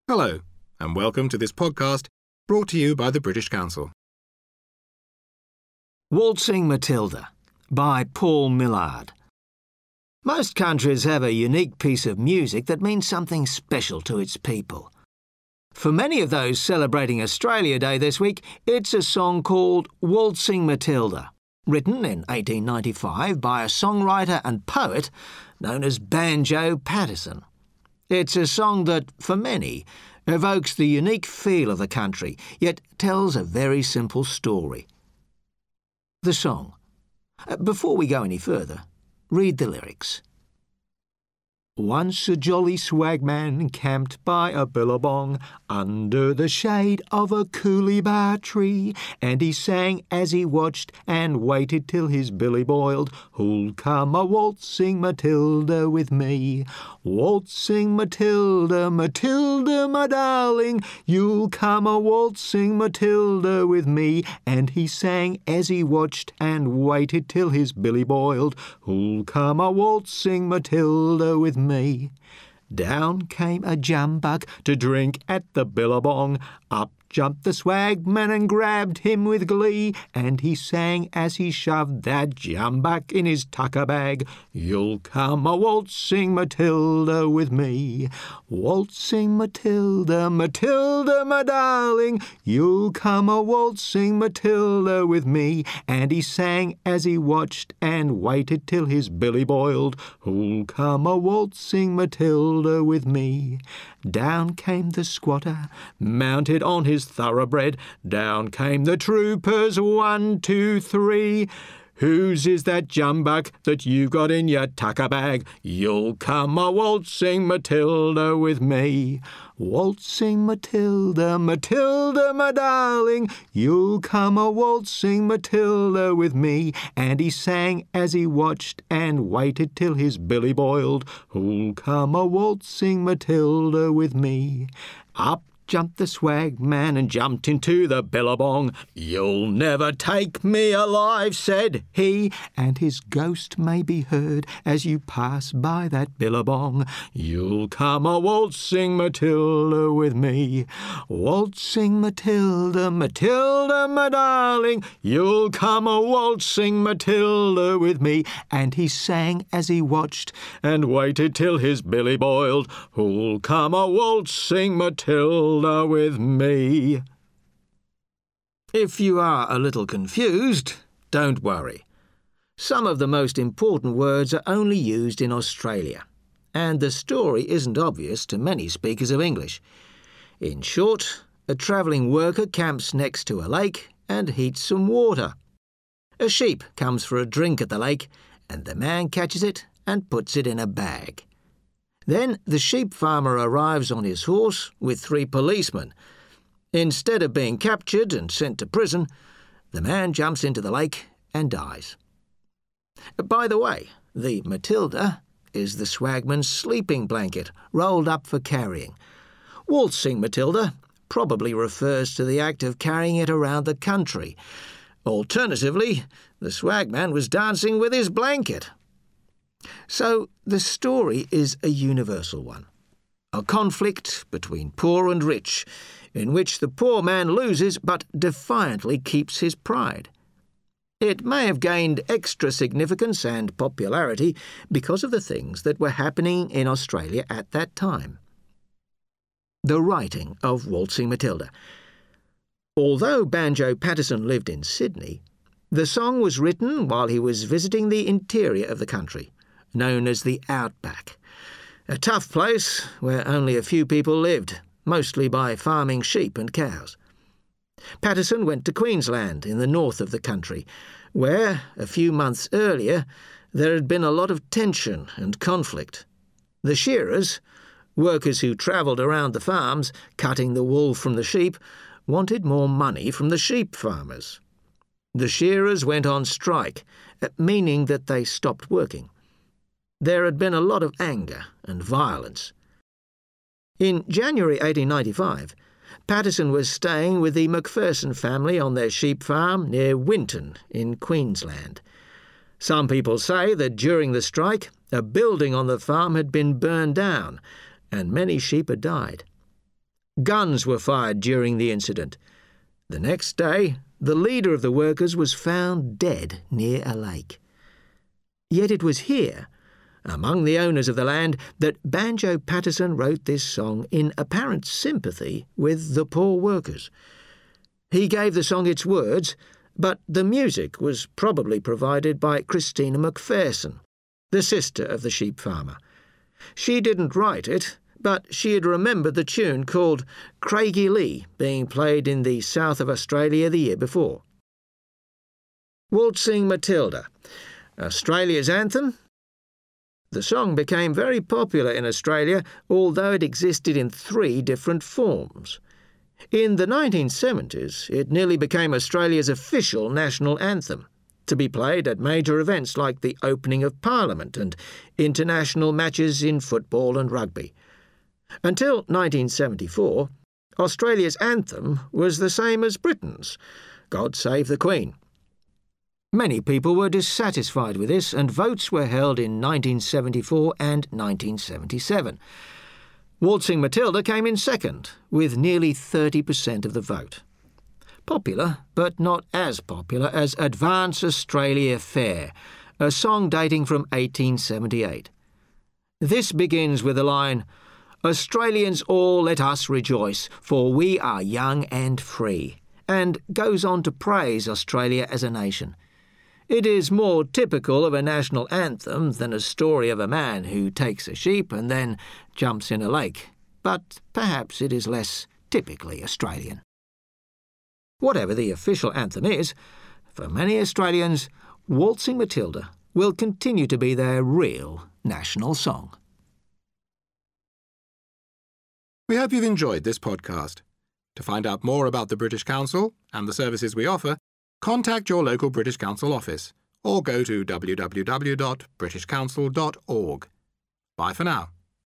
Hello, and welcome to this podcast brought to you by the British Council. Waltzing Matilda by Paul Millard. Most countries have a unique piece of music that means something special to its people. For many of those celebrating Australia Day this week, it's a song called Waltzing Matilda, written in 1895 by a songwriter and poet known as Banjo Paterson. It's a song that, for many, evokes the unique feel of the country, yet tells a very simple story. The song. Before we go any further, read the lyrics. Once a jolly swagman camped by a billabong under the shade of a coolybah tree, and he sang as he watched and waited till his billy boiled. Who'll come a waltzing Matilda with me? Waltzing Matilda, Matilda, my darling, you'll come a waltzing Matilda with me. And he sang as he watched and waited till his billy boiled. Who'll come a waltzing Matilda with me? Down came a jumbuck to drink at the billabong. Up jumped the swagman and grabbed him with glee, and he sang as he shoved that jumbuck in his tucker bag. You'll come a waltzing Matilda with me. Waltzing Matilda, Matilda, my darling, you'll come a waltzing Matilda with me. And he sang as he watched and waited till his billy boiled. Who'll come a waltzing Matilda with me? Down came the squatter, mounted on his thoroughbred. Down came the troopers, 1, 2, 3. Whose is that jumbuck that you've got in your tucker bag? You'll come a waltzing Matilda with me. Waltzing Matilda, Matilda, my darling, you'll come a waltzing Matilda with me. And he sang as he watched and waited till his billy boiled. Who'll come a waltzing Matilda with me? Up jumped the swagman and jumped into the billabong. You'll never take me alive, said he, and his ghost may be heard as you pass by that billabong. You'll come a waltzing Matilda with me. Waltzing Matilda, Matilda, my darling, you'll come a waltzing Matilda with me. And he sang as he watched and waited till his billy boiled. Who'll come a waltzing Matilda with me? If you are a little confused, don't worry. Some of the most important words are only used in Australia, and the story isn't obvious to many speakers of English. In short, a travelling worker camps next to a lake and heats some water. A sheep comes for a drink at the lake, and the man catches it and puts it in a bag. Then the sheep farmer arrives on his horse with 3 policemen. Instead of being captured and sent to prison, the man jumps into the lake and dies. By the way, the Matilda is the swagman's sleeping blanket, rolled up for carrying. Waltzing Matilda probably refers to the act of carrying it around the country. Alternatively, the swagman was dancing with his blanket. So the story is a universal one, a conflict between poor and rich, in which the poor man loses but defiantly keeps his pride. It may have gained extra significance and popularity because of the things that were happening in Australia at that time. The writing of Waltzing Matilda. Although Banjo Paterson lived in Sydney, the song was written while he was visiting the interior of the country, known as the Outback, a tough place where only a few people lived, mostly by farming sheep and cows. Paterson went to Queensland in the north of the country, where, a few months earlier, there had been a lot of tension and conflict. The shearers, workers who travelled around the farms, cutting the wool from the sheep, wanted more money from the sheep farmers. The shearers went on strike, meaning that they stopped working. There had been a lot of anger and violence. In January 1895, Paterson was staying with the Macpherson family on their sheep farm near Winton in Queensland. Some people say that during the strike, a building on the farm had been burned down and many sheep had died. Guns were fired during the incident. The next day, the leader of the workers was found dead near a lake. Yet it was here, among the owners of the land, that Banjo Paterson wrote this song in apparent sympathy with the poor workers. He gave the song its words, but the music was probably provided by Christina Macpherson, the sister of the sheep farmer. She didn't write it, but she had remembered the tune called Craigie Lee being played in the south of Australia the year before. Waltzing Matilda, Australia's anthem. The song became very popular in Australia, although it existed in 3 different forms. In the 1970s, it nearly became Australia's official national anthem, to be played at major events like the opening of Parliament and international matches in football and rugby. Until 1974, Australia's anthem was the same as Britain's, God Save the Queen. Many people were dissatisfied with this, and votes were held in 1974 and 1977. Waltzing Matilda came in second, with nearly 30% of the vote. Popular, but not as popular as Advance Australia Fair, a song dating from 1878. This begins with the line, "Australians all let us rejoice, for we are young and free," and goes on to praise Australia as a nation. It is more typical of a national anthem than a story of a man who takes a sheep and then jumps in a lake, but perhaps it is less typically Australian. Whatever the official anthem is, for many Australians, Waltzing Matilda will continue to be their real national song. We hope you've enjoyed this podcast. To find out more about the British Council and the services we offer, contact your local British Council office or go to www.britishcouncil.org. Bye for now.